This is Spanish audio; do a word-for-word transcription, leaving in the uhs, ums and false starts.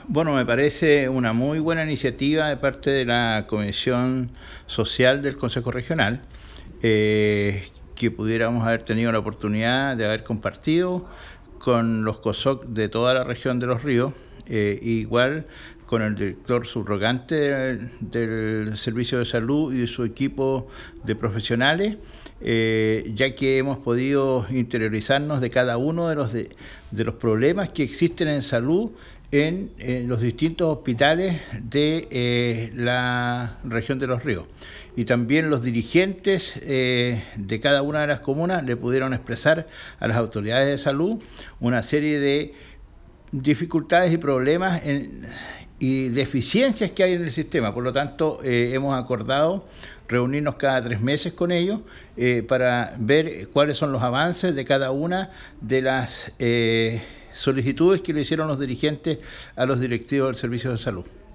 Bueno, me parece una muy buena iniciativa de parte de la Comisión Social del Consejo Regional, eh, que pudiéramos haber tenido la oportunidad de haber compartido con los COSOC de toda la región de Los Ríos, eh, igual con el director subrogante del, del Servicio de Salud y su equipo de profesionales, eh, ya que hemos podido interiorizarnos de cada uno de los, de, de los problemas que existen en salud en, en los distintos hospitales de eh, la región de Los Ríos. Y también los dirigentes eh, de cada una de las comunas le pudieron expresar a las autoridades de salud una serie de dificultades y problemas en, y deficiencias que hay en el sistema. Por lo tanto, eh, hemos acordado reunirnos cada tres meses con ellos eh, para ver cuáles son los avances de cada una de las eh, solicitudes que le hicieron los dirigentes a los directivos del Servicio de Salud.